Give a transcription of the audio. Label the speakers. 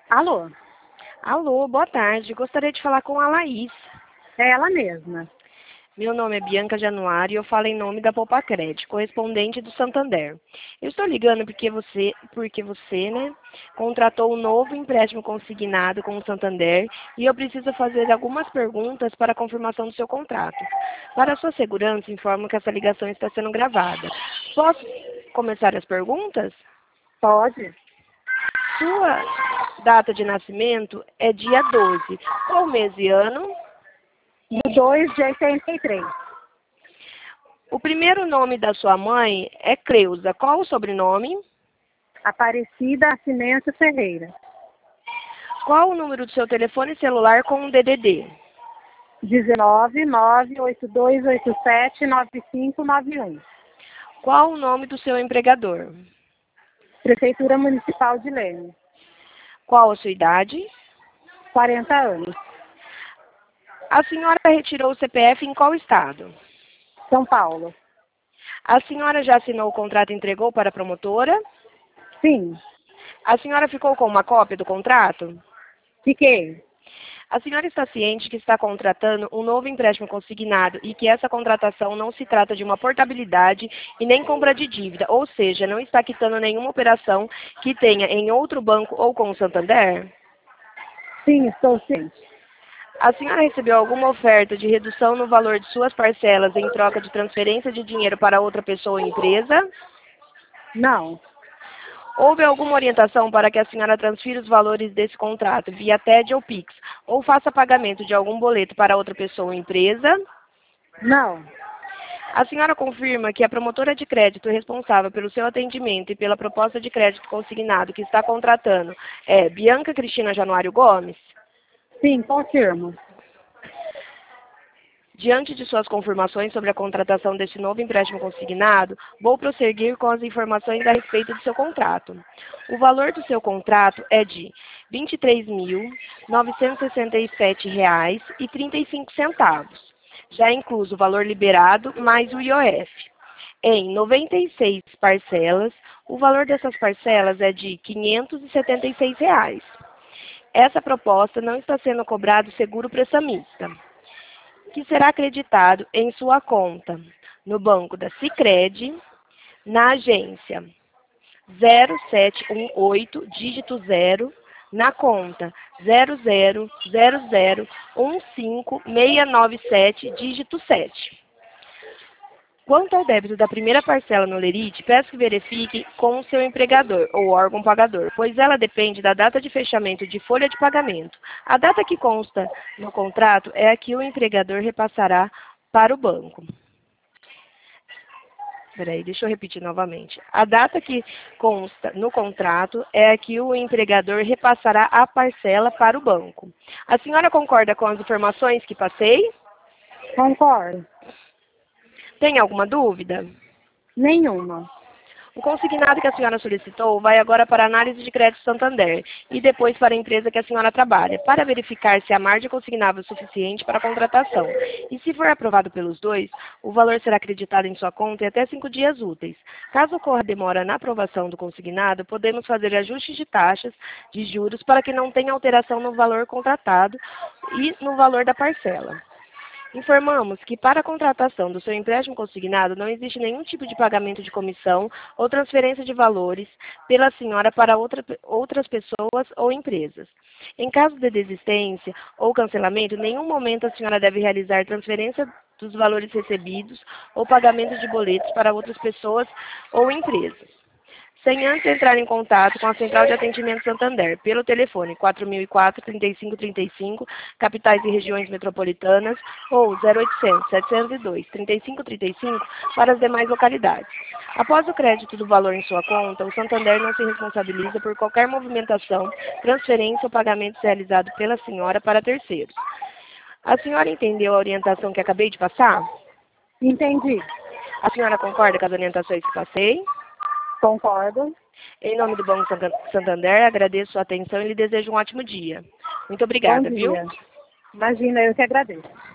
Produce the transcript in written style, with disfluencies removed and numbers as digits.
Speaker 1: Alô,
Speaker 2: Alô, boa tarde. Gostaria de falar com a Laís.
Speaker 1: é ela mesma.
Speaker 2: Meu nome é Bianca Januário e eu falo em nome da Popacred, correspondente do Santander. Eu estou ligando porque você, contratou um novo empréstimo consignado com o Santander e eu preciso fazer algumas perguntas para a confirmação do seu contrato. Para sua segurança, informo que essa ligação está sendo gravada. Posso começar as perguntas?
Speaker 1: Pode?
Speaker 2: Sua data de nascimento é dia 12. Qual mês e ano?
Speaker 1: No 2 de 83.
Speaker 2: O primeiro nome da sua mãe é Creuza. Qual o sobrenome?
Speaker 1: Aparecida Nascimento Ferreira.
Speaker 2: Qual o número do seu telefone celular com o DDD?
Speaker 1: 19 98287 9591.
Speaker 2: Qual o nome do seu empregador?
Speaker 1: Prefeitura Municipal de Leme.
Speaker 2: Qual a sua idade?
Speaker 1: 40 anos.
Speaker 2: A senhora retirou o CPF em qual estado?
Speaker 1: São Paulo.
Speaker 2: A senhora já assinou o contrato e entregou para a promotora?
Speaker 1: Sim.
Speaker 2: A senhora ficou com uma cópia do contrato?
Speaker 1: Fiquei.
Speaker 2: A senhora está ciente que está contratando um novo empréstimo consignado e que essa contratação não se trata de uma portabilidade e nem compra de dívida, ou seja, não está quitando nenhuma operação que tenha em outro banco ou com o Santander?
Speaker 1: Sim, estou ciente.
Speaker 2: A senhora recebeu alguma oferta de redução no valor de suas parcelas em troca de transferência de dinheiro para outra pessoa ou empresa?
Speaker 1: Não.
Speaker 2: Houve alguma orientação para que a senhora transfira os valores desse contrato via TED ou Pix, ou faça pagamento de algum boleto para outra pessoa ou empresa?
Speaker 1: Não.
Speaker 2: A senhora confirma que a promotora de crédito responsável pelo seu atendimento e pela proposta de crédito consignado que está contratando é Bianca Cristina Januário Gomes?
Speaker 1: Sim, confirmo.
Speaker 2: Diante de suas confirmações sobre a contratação deste novo empréstimo consignado, vou prosseguir com as informações a respeito do seu contrato. O valor do seu contrato é de R$ 23.967,35, já incluso o valor liberado mais o IOF. Em 96 parcelas, o valor dessas parcelas é de R$ 576. Essa proposta não está sendo cobrado seguro prestamista, que será acreditado em sua conta no banco da Sicredi, na agência 0718, dígito 0, na conta 0000156697, dígito 7. Quanto ao débito da primeira parcela no Lerite, peço que verifique com o seu empregador ou órgão pagador, pois ela depende da data de fechamento de folha de pagamento. A data que consta no contrato é a que o empregador repassará para o banco. Deixa eu repetir novamente. A data que consta no contrato é a que o empregador repassará a parcela para o banco. A senhora concorda com as informações que passei?
Speaker 1: Concordo.
Speaker 2: Tem alguma dúvida?
Speaker 1: Nenhuma.
Speaker 2: O consignado que a senhora solicitou vai agora para a análise de crédito Santander e depois para a empresa que a senhora trabalha, para verificar se a margem consignável é suficiente para a contratação. E se for aprovado pelos dois, o valor será acreditado em sua conta em até 5 dias úteis. Caso ocorra demora na aprovação do consignado, podemos fazer ajustes de taxas de juros para que não tenha alteração no valor contratado e no valor da parcela. Informamos que para a contratação do seu empréstimo consignado não existe nenhum tipo de pagamento de comissão ou transferência de valores pela senhora para outras pessoas ou empresas. Em caso de desistência ou cancelamento, em nenhum momento a senhora deve realizar transferência dos valores recebidos ou pagamento de boletos para outras pessoas ou empresas, sem antes entrar em contato com a Central de Atendimento Santander, pelo telefone 4004-3535, capitais e regiões metropolitanas, ou 0800-702-3535 para as demais localidades. Após o crédito do valor em sua conta, o Santander não se responsabiliza por qualquer movimentação, transferência ou pagamento realizado pela senhora para terceiros. A senhora entendeu a orientação que acabei de passar?
Speaker 1: Entendi.
Speaker 2: A senhora concorda com as orientações que passei?
Speaker 1: Concordo.
Speaker 2: Em nome do Banco Santander, agradeço sua atenção e lhe desejo um ótimo dia. Muito
Speaker 1: Bom
Speaker 2: obrigada, viu?
Speaker 1: dia. Imagina, eu que agradeço.